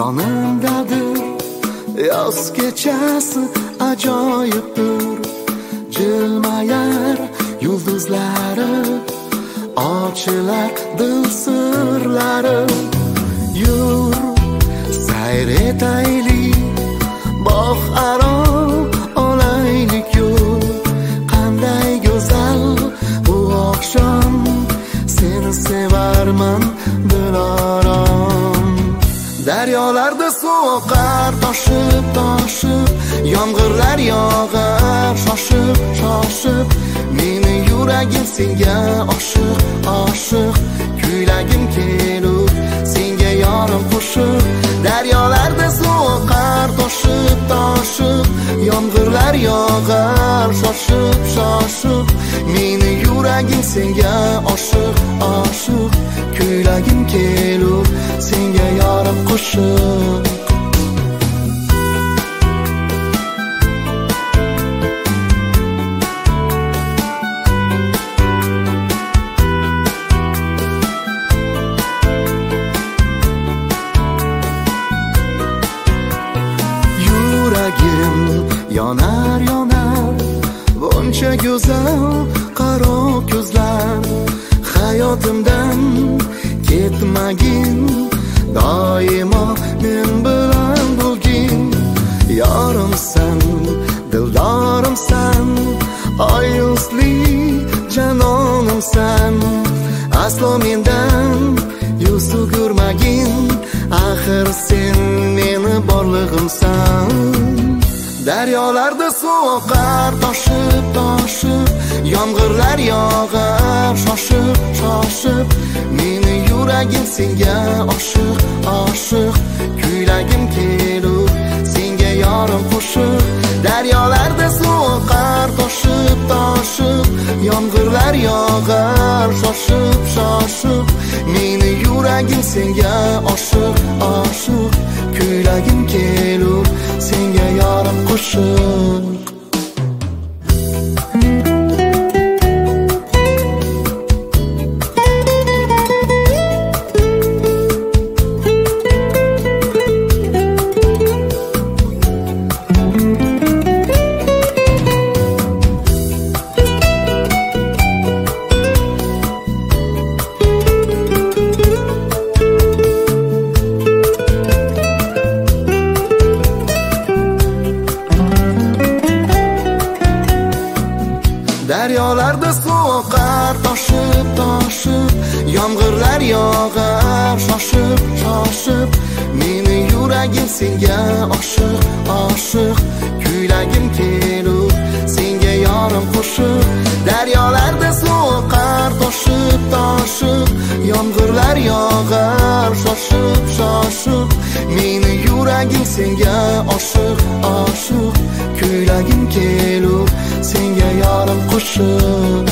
yonimdadir. Yoz kechasi ajoyibdir, jilmayar yulduzlari, ochilar dil sirlari. Yur, sayr etaylik, bog' aro olaylik yo'l. Qanday go'zal bu oqshom, seni sevarman dilorom. Daryolarda suv oqar toshib toshib, yomg'irlar yog'ar shoshib shoshib. Meni yuragim senga oshiq oshiq, kuylagim kelib senga yorim qo'shib. Daryolarda suv oqar toshib toshib, yomg'irlar yog'ar shoshib shoshib. Meni yuragim senga oshiq oshiq, kuylagim kelib senga yorim qo'shib. Yuragim yonar yonar, buncha go'zal qaro ko'zlar. Hayotimdan ketmagin, doimo men bilan bo'lgin. Yorimsan, dildorimsan, oyuzli janonimsan. Aslo mendan yuz o'girmagin, axir sen meni borlig'imsan. Daryolarda suv oqar toshib toshib, yomg'irlar yog'ar shoshib shoshib. Meni yuragim senga oshiq oshiq, kuylagim kelib senga yorim qo'shib. Daryolarda suv oqar toshib toshib, yomg'irlar yog'ar shoshib shoshib. Meni yuragim senga oshiq oshiq, kuylagim kelib senga yorim qo'shib. Daryolarda suv oqar toshib toshib, yomg'irlar yog'ar shoshib shoshib. Meni yuragim senga oshiq oshiq, kuylagim kelib senga yorim qo'shib. Daryolarda suv oqar toshib toshib, yomg'irlar yog'ar shoshib shoshib. Meni yuragim senga oshiq oshiq, kuylagim kelib senga yorim qo'shib.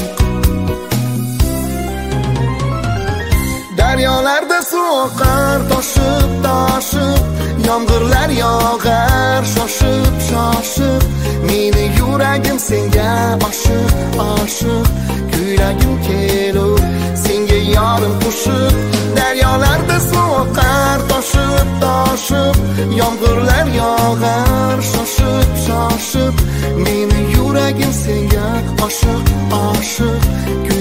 Daryolarda suv oqar toshib toshib, yomg'irlar yog'ar shoshib shoshib. Meni yuragim senga oshiq oshiq, kuylagim kelib senga yorim qo'shib. Daryolarda suv oqar toshib toshib, yomg'irlar yog'ar shoshib shoshib. Meni yuragim senga oshiq oshiq,